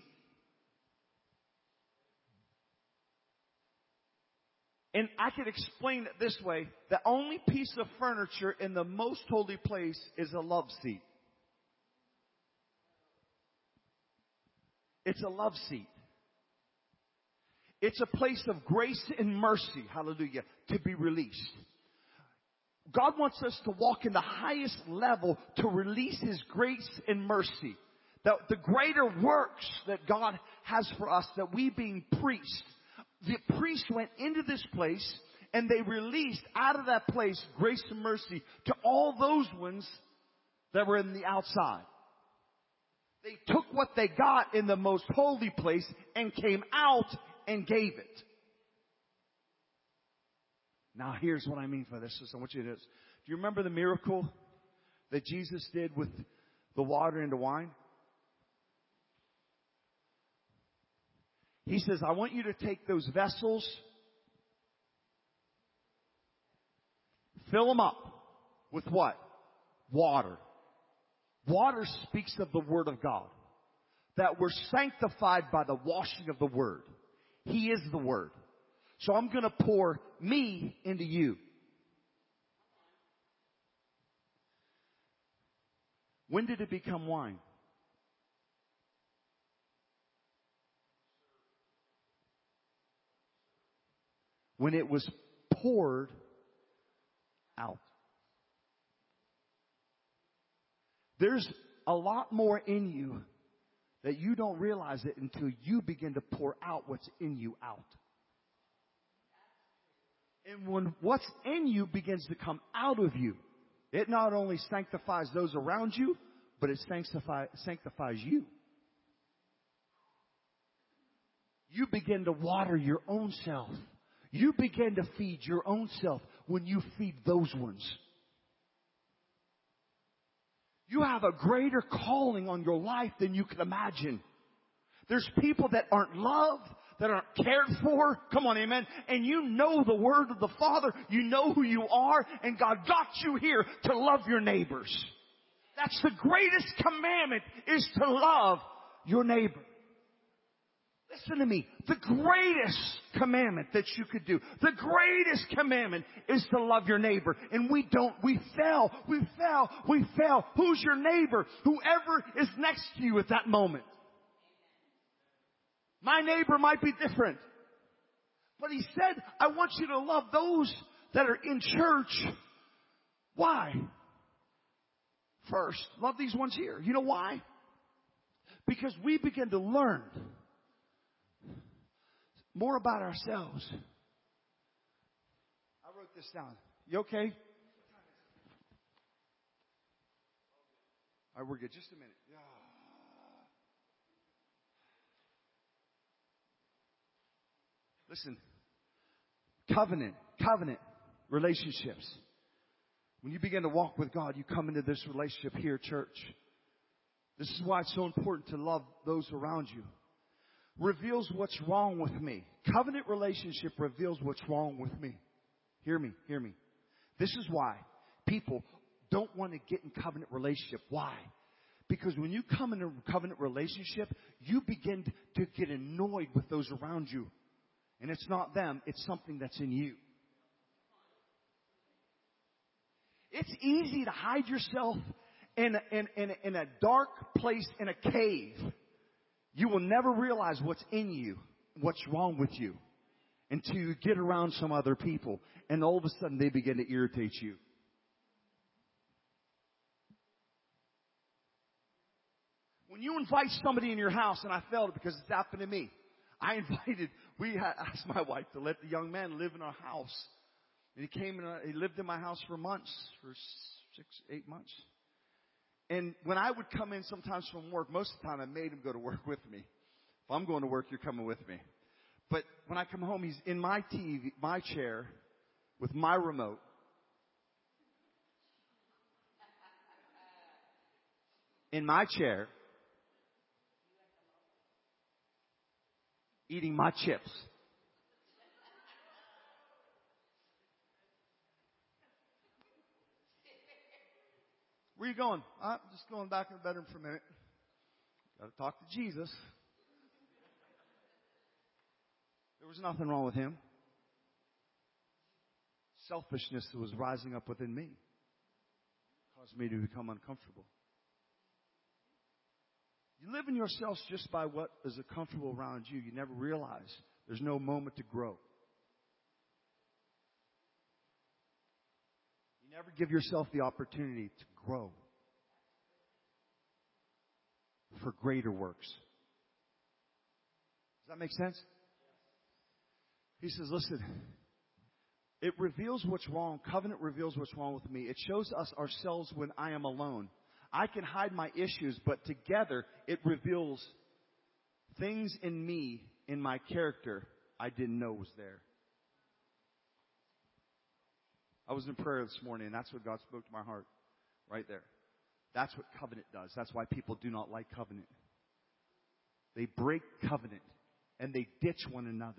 And I can explain it this way. The only piece of furniture in the most holy place is a love seat. It's a love seat. It's a place of grace and mercy, hallelujah, to be released. God wants us to walk in the highest level to release His grace and mercy. The, the greater works that God has for us, that we being priests, the priests went into this place and they released out of that place grace and mercy to all those ones that were in the outside. They took what they got in the most holy place and came out and gave it. Now here's what I mean by this. I want you to do this. Do you remember the miracle that Jesus did with the water into wine? He says, I want you to take those vessels, fill them up with what? Water. Water speaks of the Word of God. That we're sanctified by the washing of the Word. He is the Word. So I'm going to pour me into you. When did it become wine? When it was poured out. There's a lot more in you that you don't realize it until you begin to pour out what's in you out. And when what's in you begins to come out of you, It not only sanctifies those around you, but it sanctify, sanctifies you. You begin to water your own self. You begin to feed your own self when you feed those ones. You have a greater calling on your life than you can imagine. There's people that aren't loved, that aren't cared for. Come on, amen. And you know the word of the Father. You know who you are. And God got you here to love your neighbors. That's the greatest commandment, is to love your neighbor. Listen to me. The greatest commandment that you could do, the greatest commandment is to love your neighbor. And we don't. We fail. We fail. We fail. Who's your neighbor? Whoever is next to you at that moment. My neighbor might be different. But he said, I want you to love those that are in church. Why? First, love these ones here. You know why? Because we begin to learn more about ourselves. I wrote this down. You okay? All right, we're good. Just a minute. Yeah. Listen, covenant, covenant relationships. When you begin to walk with God, you come into this relationship here, church. This is why it's so important to love those around you. Reveals what's wrong with me. Covenant relationship reveals what's wrong with me. Hear me, hear me. This is why people don't want to get in covenant relationship. Why? Because when you come in a covenant relationship, you begin to get annoyed with those around you. And it's not them, it's something that's in you. It's easy to hide yourself in, in, in, in a dark place, in a cave. You will never realize what's in you, what's wrong with you, until you get around some other people. And all of a sudden they begin to irritate you. When you invite somebody in your house, and I felt it because it's happened to me. I invited, we had, asked my wife to let the young man live in our house. And he came and he lived in my house for months, for six, eight months. And when I would come in sometimes from work, most of the time I made him go to work with me. If I'm going to work, you're coming with me. But when I come home, he's in my T V, my chair, with my remote. In my chair. Eating my chips. Where are you going? I'm just going back in the bedroom for a minute. Got to talk to Jesus. There was nothing wrong with him. Selfishness was rising up within me. Caused me to become uncomfortable. You live in yourselves just by what is comfortable around you. You never realize there's no moment to grow. You never give yourself the opportunity to grow for greater works. Does that make sense? He says, listen, it reveals what's wrong. Covenant reveals what's wrong with me. It shows us ourselves when I am alone. I can hide my issues, but together it reveals things in me, in my character, I didn't know was there. I was in prayer this morning, and that's what God spoke to my heart right there. That's what covenant does. That's why people do not like covenant. They break covenant, and they ditch one another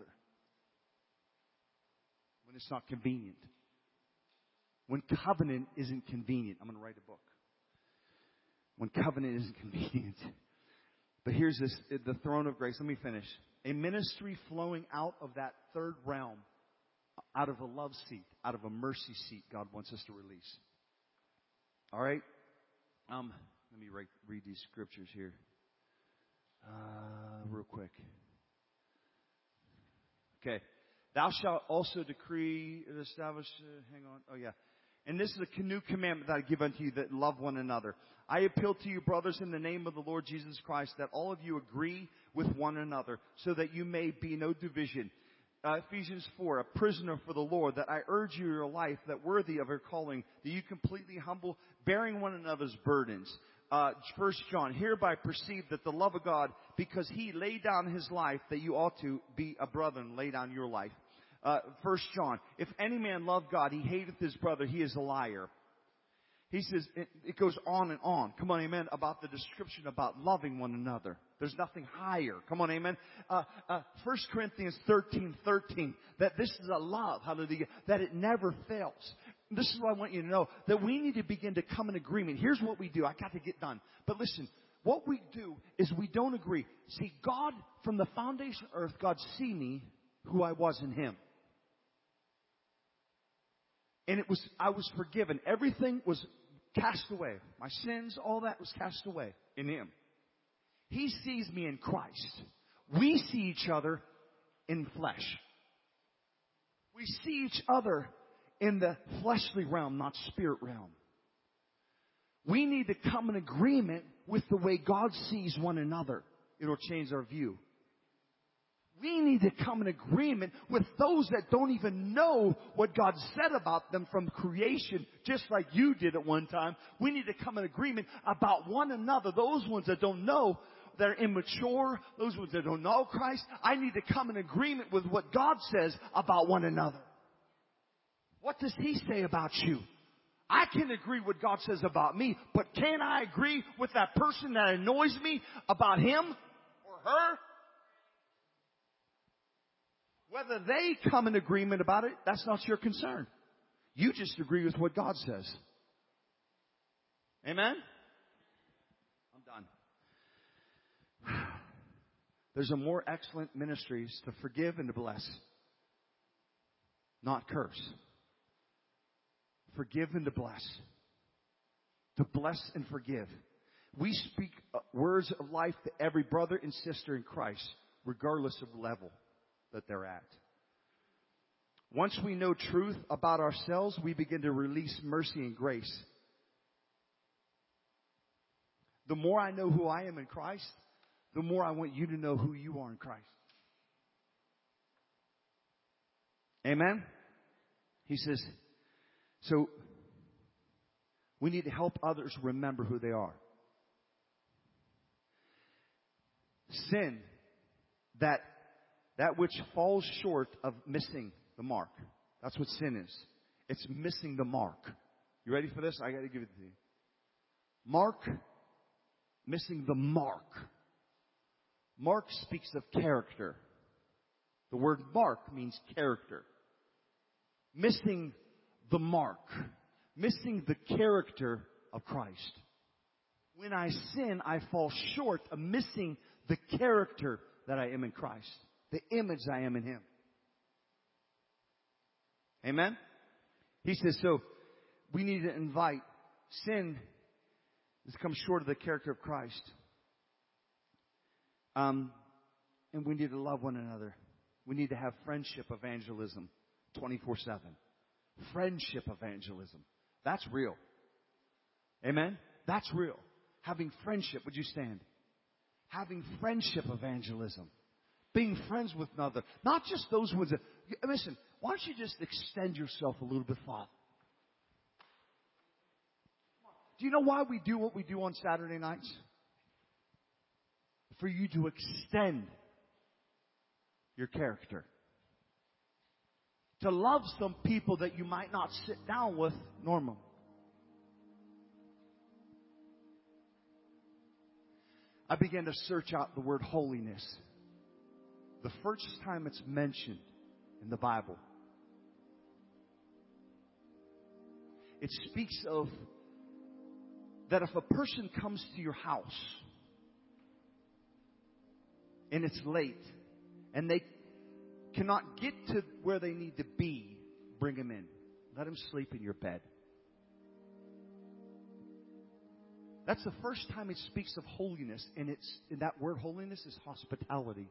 when it's not convenient. When covenant isn't convenient. I'm going to write a book. When covenant isn't convenient. But here's this, the throne of grace. Let me finish. A ministry flowing out of that third realm, out of a love seat, out of a mercy seat God wants us to release. All right? Um, let me write, read these scriptures here uh, real quick. Okay. Thou shalt also decree and establish, uh, hang on, oh yeah. And this is a new commandment that I give unto you, that love one another. I appeal to you, brothers, in the name of the Lord Jesus Christ, that all of you agree with one another, so that you may be no division, Uh, Ephesians four, a prisoner for the Lord, that I urge you in your life, that worthy of your calling, that you completely humble, bearing one another's burdens. Uh, First John, hereby perceive that the love of God, because He laid down His life, that you ought to be a brother and lay down your life. Uh, First John, if any man love God, he hateth his brother, he is a liar. He says, it, it goes on and on. Come on, amen, about the description about loving one another. There's nothing higher. Come on, amen. Uh, uh, First Corinthians thirteen thirteen, that this is a love, hallelujah, that it never fails. This is what I want you to know, that we need to begin to come in agreement. Here's what we do. I got to get done. But listen, what we do is we don't agree. See, God, from the foundation of earth, God see me who I was in Him. And it was, I was forgiven. Everything was cast away. My sins, all that was cast away in Him. He sees me in Christ. We see each other in flesh. We see each other in the fleshly realm, not spirit realm. We need to come in agreement with the way God sees one another. It'll change our view. We need to come in agreement with those that don't even know what God said about them from creation, just like you did at one time. We need to come in agreement about one another. Those ones that don't know, that are immature, those ones that don't know Christ, I need to come in agreement with what God says about one another. What does He say about you? I can agree what God says about me, but can I agree with that person that annoys me about him or her? Whether they come in agreement about it, that's not your concern. You just agree with what God says. Amen? I'm done. There's a more excellent ministries to forgive and to bless, not curse. Forgive and to bless. To bless and forgive. We speak words of life to every brother and sister in Christ, regardless of level that they're at. Once we know truth about ourselves, we begin to release mercy and grace. The more I know who I am in Christ, the more I want you to know who you are in Christ. Amen? He says, so we need to help others remember who they are. Sin, that That which falls short of missing the mark. That's what sin is. It's missing the mark. You ready for this? I got to give it to you. Mark, missing the mark. Mark speaks of character. The word mark means character. Missing the mark. Missing the character of Christ. When I sin, I fall short of missing the character that I am in Christ. The image I am in Him. Amen? He says, so we need to invite sin has come short of the character of Christ. Um, and we need to love one another. We need to have friendship evangelism twenty-four seven. Friendship evangelism. That's real. Amen? That's real. Having friendship. Would you stand? Having friendship evangelism. Being friends with another. Not just those ones that... Listen, why don't you just extend yourself a little bit farther? Do you know why we do what we do on Saturday nights? For you to extend your character. To love some people that you might not sit down with normally. I began to search out the word holiness. The first time it's mentioned in the Bible. It speaks of that if a person comes to your house and it's late and they cannot get to where they need to be, bring them in. Let them sleep in your bed. That's the first time it speaks of holiness, and it's and that word holiness is hospitality.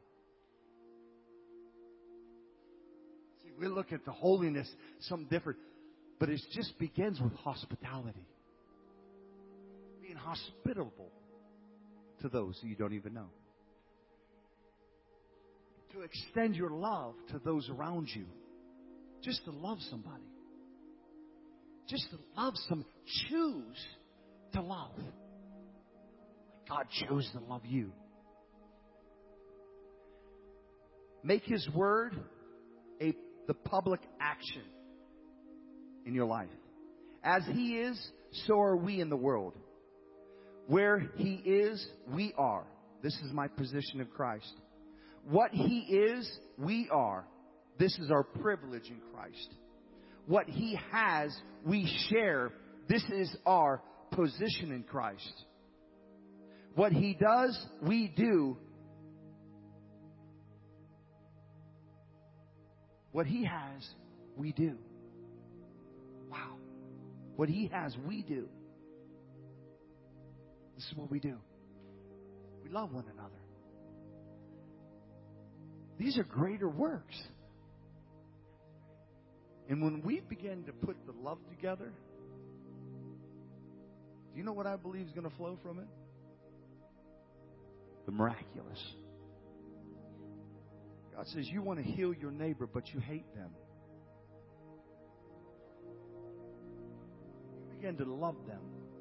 See, we look at the holiness, something different, but it just begins with hospitality. Being hospitable to those who you don't even know. to extend your love to those around you. Just to love somebody. Just to love some. Choose to love. God chose to love you. Make His word a the public action in your life. As He is, so are we in the world. Where He is, we are. This is my position in Christ. What He is, we are. This is our privilege in Christ. What He has, we share. This is our position in Christ. What He does, we do. What He has, we do. Wow. What He has, we do. This is what we do. We love one another. These are greater works. And when we begin to put the love together, do you know what I believe is going to flow from it? The miraculous. God says you want to heal your neighbor, but you hate them. You begin to love them.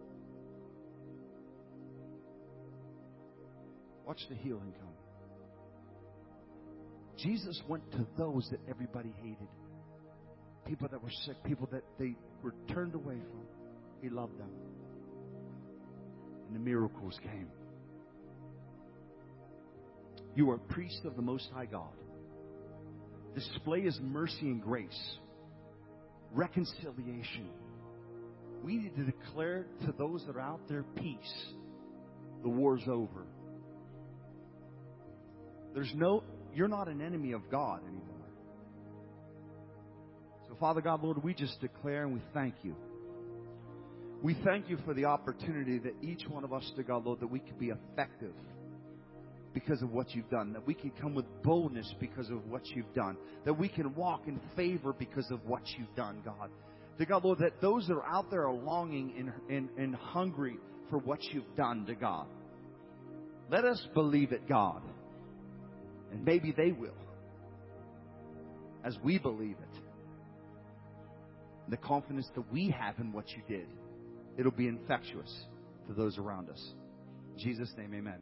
Watch the healing come. Jesus went to those that everybody hated. People that were sick, people that they were turned away from. He loved them. And the miracles came. You are a priest of the Most High God. Display His mercy and grace. Reconciliation. We need to declare to those that are out there peace. The war's over. There's no, you're not an enemy of God anymore. So Father God, Lord, we just declare and we thank You. We thank You for the opportunity that each one of us, to God, Lord, that we can be effective because of what You've done. That we can come with boldness because of what You've done. That we can walk in favor because of what You've done, God. To God, Lord, that those that are out there are longing and, and, and hungry for what You've done, to God. Let us believe it, God. And maybe they will. As we believe it. The confidence that we have in what You did. It'll be infectious to those around us. In Jesus' name, amen.